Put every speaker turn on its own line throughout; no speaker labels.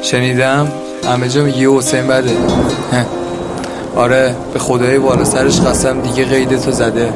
شنیدم همه جا میگی حسین بده. آره به خدای بالا سرش قسم دیگه قیدتو زده.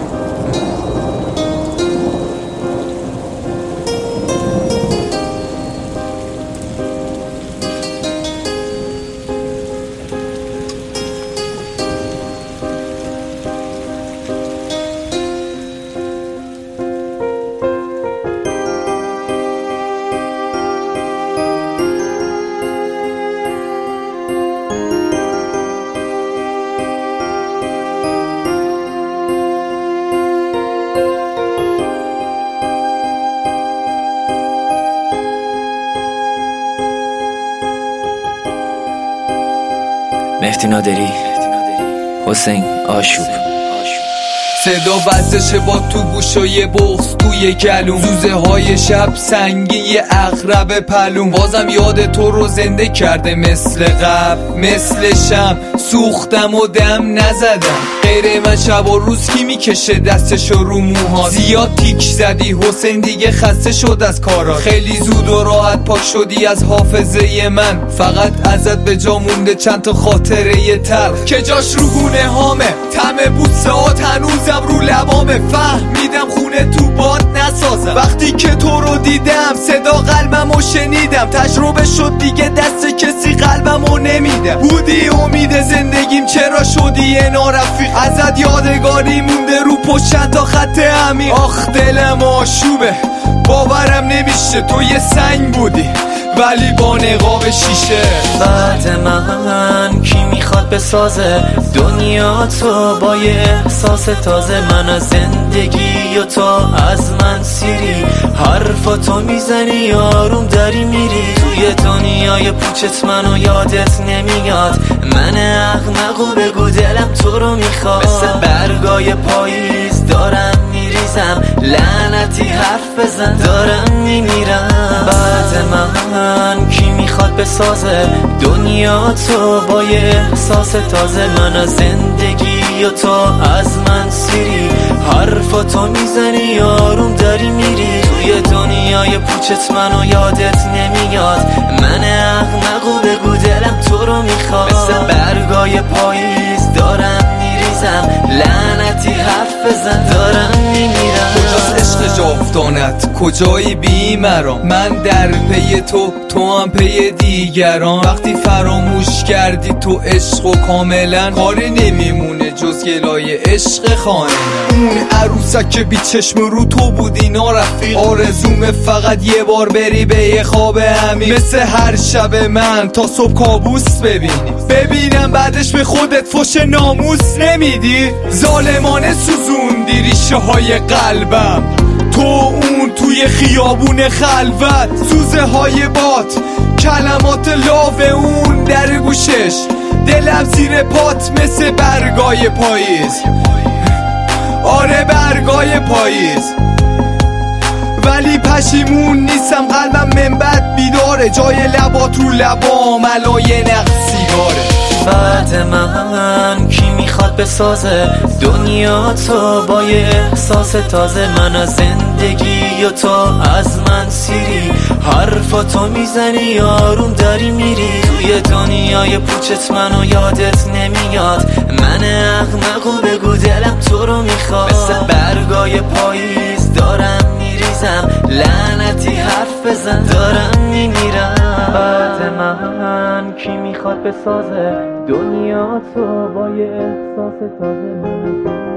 مهدی نادری، حسین آشوب.
صدا وزشه با تو گوش و یه بغض توی گلوم، زوزه های شب سنگین یه عقرب پلوم. بازم یاد تو رو زنده کرده مثل قبل، مثل شم سوختم و دم نزدم. غیر من شب و روز کی میکشه دستشو رو موها؟ زیاد تیک زدی حسین دیگه خسته شد از کارا. خیلی زود و راحت پاک شدی از حافظه من، فقط ازت به جا مونده چند تا خاطره تلخ که جاش رو گونه هامه. طعم بوسه‌هات هنوزم رو لبامه. فهمیدم خونه تو باد نسازم وقتی که تو رو دیدم. صدا قلبمو شنیدم، تجربه شد دیگه دست کسی قلبمو نمیدم. بودی امید زندگیم چرا شدی یه نارفیق؟ ازت یادگاری مونده رو پشت تا خط عمیق. آخ دلم آشوبه باورم نمیشه تو یه سنگ بودی ولی با نقاب شیشه.
بعد من کی میخواد بسازه دنیا تو با یه احساس تازه؟ من از زندگی و تو از من سیری، حرفاتو میزنی آروم داری میری. توی دنیای پوچت منو یادت نمیاد، من احمقو بگو دلم تو رو میخواد. مثل برگای پاییز دارم میریزم، لعنتی حرف بزن دارم میمیرم. بعد من کی میخواد بسازه دنیا تو با یه احساس تازه؟ من از زندگی و تو از من سیری، حرفاتو میزنی آروم داری میری. توی دنیای پوچت منو یادت نمیاد، من احمقو بگو دلم تو رو میخواد. مثل برگای پاییز دارم میریزم، لعنتی حرف بزن دارم میمیرم.
کجاست عشق جاودانت؟ کجایی بی مرام؟ من در پی تو هم پی دیگران. وقتی فراموش کردی تو عشق و کاملا کاری نمیمونه جز گلای عشق خانه. اون عروسک بی چشم رو تو بودی نارفیق، آرزومه فقط یه بار بری به یه خواب عمیق. مثل هر شب من تا صبح کابوس ببینم بعدش به خودت فش ناموس نمیدی. ظالمانه سوزوندی ریشه های قلبم، تو اون توی خیابون خلوت. سوزه های باد کلمات لاو اون در گوشش، دلم زیر پات مثل برگای پاییز. آره برگای پاییز ولی پشیمون نیستم، قلبم من بعد بیداره. جای لبات رو لبام علای نقص سیگاره.
بعد من کی میخواد بسازه دنیا تو با یه احساس تازه؟ من از زندگی و تو از من سیری، حرفاتو میزنی آروم داری میری. توی دنیای پوچت منو یادت نمیاد، من احمقو بگو دلم تو رو میخواد. مثل برگای پاییز دارم میریزم، لعنتی حرف بزن دارم میمیرم. بعد من کی میخواد بسازه دنیا تو با یه احساس تازه؟ من